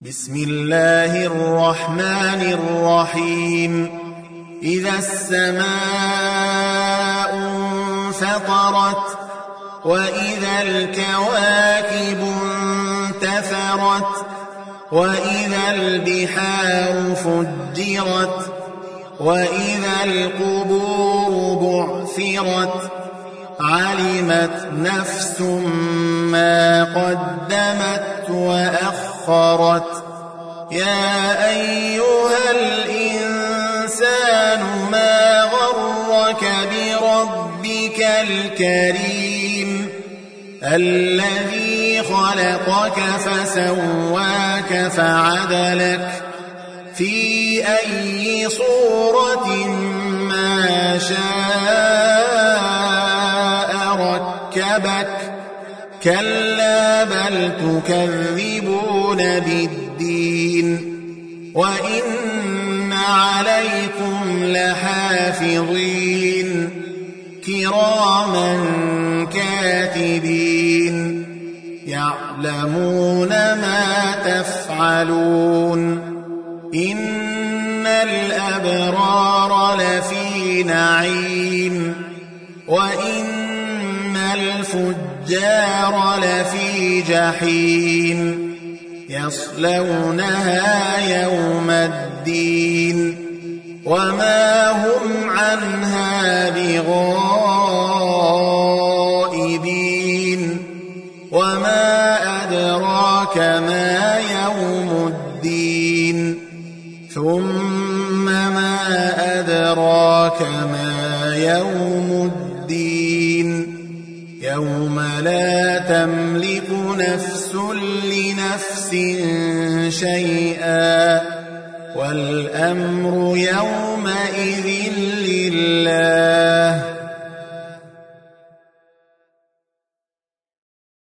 بسم الله الرحمن الرحيم إذا السماء انفطرت وإذا الكواكب انتثرت وإذا البحار فجرت وإذا القبور بعثرت علمت نفس ما قدمت وأخرت يا أيها الإنسان ما غرك بربك الكريم الذي خلقك فسواك فعدلك في أي صورة ما شاء ركبك كلا بل تكذبون بالدين وإن عليكم لحافظين كراما كاتبين يعلمون ما تفعلون إن الأبرار لفي نعيم وإن الفجار لفي جحيم يصلونها يوم الدين وما هم عنها بغائبين وما أدراك ما يوم الدين ثم ما أدراك ما يوم الدين يوم لا تملك نفس لنفس شيئا والأمر يومئذ